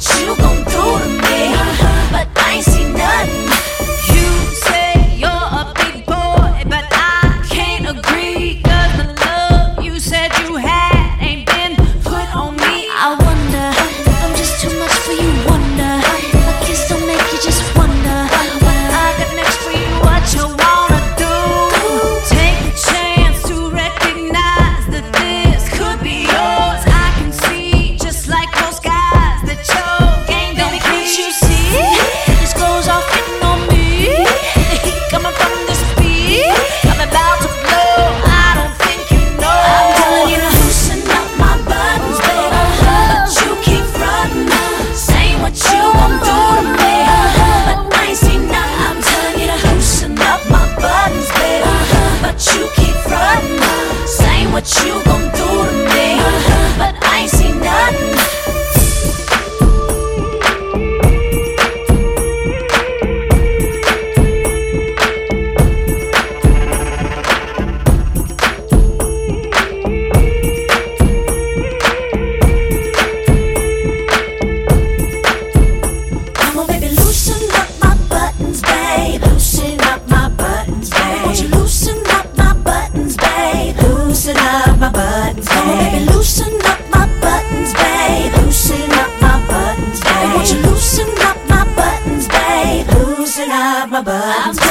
you gon' do to me? But I ain't seen nothing. You say you're a big boy, but I can't agree. 'Cause the love you said you had ain't been put on me. I wonder if I'm just too much for you. Wonder my kiss don't make you just wonder. What I got next for you, what you wanna do? Take a chance to recognize that this could be yours. I can see, just like most guys, that your game don't Can't you see? This goes off hitting on me. The heat coming from the speed. I'm about to blow. I don't think you know. I'm telling you to loosen up my buttons, baby. But you keep frontin', saying what you gon' do to me. But I ain't seen nothing. I'm telling you to loosen up my buttons, baby. But you keep frontin', saying what you gon' do to me. But I ain't seen nothing. Come on, baby, loosen up my buttons, babe. Loosen up my buttons, babe. Won't you loosen up my buttons, babe? Loosen up my buttons, babe. Come on, baby, loosen up my buttons, babe. Loosen up my buttons, babe. Won't you loosen up my buttons, babe? Loosen up my buttons, babe.